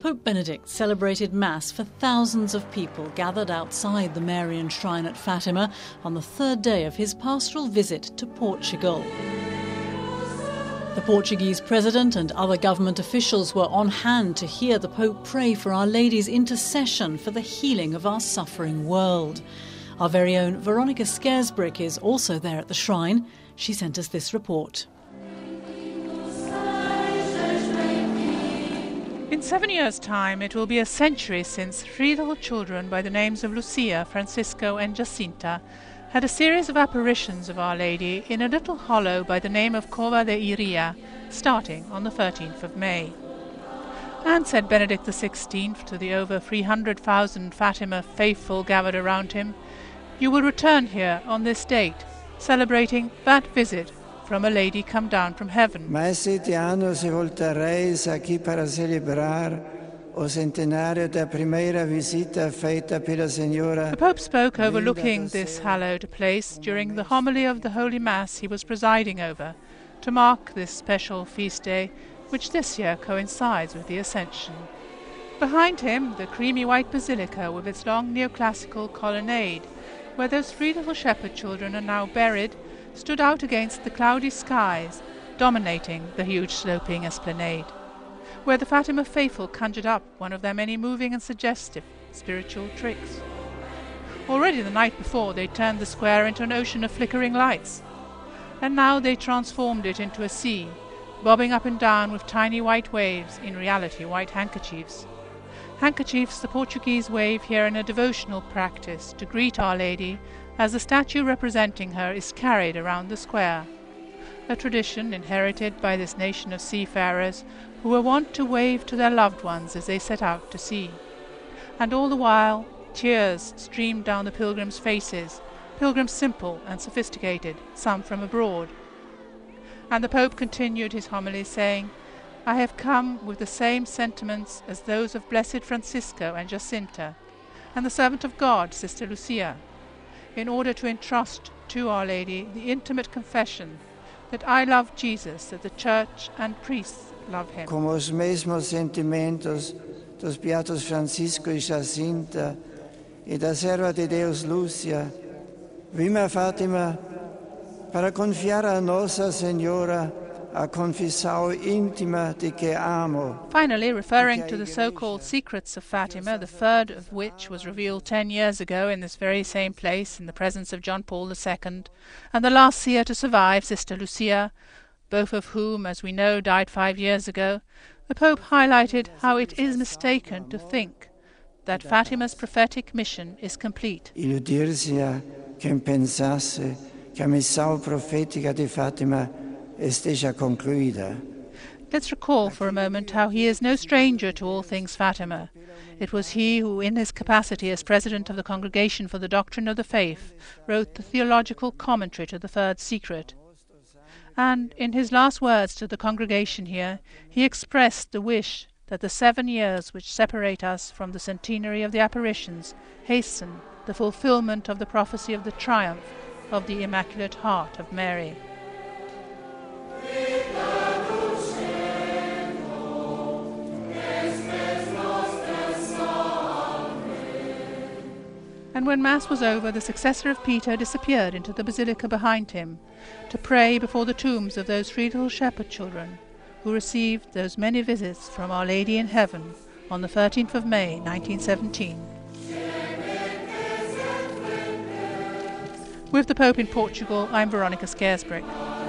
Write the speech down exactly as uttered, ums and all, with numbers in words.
Pope Benedict celebrated Mass for thousands of people gathered outside the Marian shrine at Fatima on the third day of his pastoral visit to Portugal. The Portuguese president and other government officials were on hand to hear the Pope pray for Our Lady's intercession for the healing of our suffering world. Our very own Veronica Scaresbrick is also there at the shrine. She sent us this report. In seven years' time, it will be a century since three little children by the names of Lucia, Francisco and Jacinta had a series of apparitions of Our Lady in a little hollow by the name of Cova de Iria, starting on the thirteenth of May. And said Benedict the sixteenth to the over three hundred thousand Fatima faithful gathered around him, "You will return here on this date, celebrating that visit from a lady come down from heaven." Mas este ano se voltareis aqui para celebrar o centenário da primeira visita feita pela Senhora. The Pope spoke overlooking this hallowed place during the homily of the Holy Mass he was presiding over, to mark this special feast day, which this year coincides with the Ascension. Behind him, the creamy white basilica with its long neoclassical colonnade, where those three little shepherd children are now buried, stood out against the cloudy skies, dominating the huge sloping esplanade, where the Fatima faithful conjured up one of their many moving and suggestive spiritual tricks. Already the night before they turned the square into an ocean of flickering lights, and now they transformed it into a sea, bobbing up and down with tiny white waves, in reality white handkerchiefs. Handkerchiefs the Portuguese wave here in a devotional practice to greet Our Lady as the statue representing her is carried around the square, a tradition inherited by this nation of seafarers who were wont to wave to their loved ones as they set out to sea. And all the while tears streamed down the pilgrims' faces, pilgrims simple and sophisticated, some from abroad. And the Pope continued his homily saying, "I have come with the same sentiments as those of Blessed Francisco and Jacinta, and the servant of God, Sister Lucia, in order to entrust to Our Lady the intimate confession that I love Jesus, that the Church and priests love him." Como os mesmos sentimentos dos beatos Francisco e Jacinta e da serva de Deus Lúcia, vim a Fátima para confiar a Nossa Senhora a confissão íntima de que amo. Finally, referring to the so-called secrets of Fatima, the third of which was revealed ten years ago in this very same place in the presence of John Paul the Second, and the last seer to survive, Sister Lucia, both of whom, as we know, died five years ago, the Pope highlighted how it is mistaken to think that Fatima's prophetic mission is complete. Illudir-se-á quem pensasse que a missão profética de Fátima esteja concluída. Let's recall for a moment how he is no stranger to all things Fatima. It was he who, in his capacity as president of the Congregation for the Doctrine of the Faith, wrote the theological commentary to the Third Secret. And in his last words to the congregation here, he expressed the wish that the seven years which separate us from the centenary of the apparitions hasten the fulfillment of the prophecy of the triumph of the Immaculate Heart of Mary. And when Mass was over, the successor of Peter disappeared into the basilica behind him to pray before the tombs of those three little shepherd children who received those many visits from Our Lady in Heaven on the thirteenth of May, nineteen seventeen. With the Pope in Portugal, I'm Veronica Scaresbrick.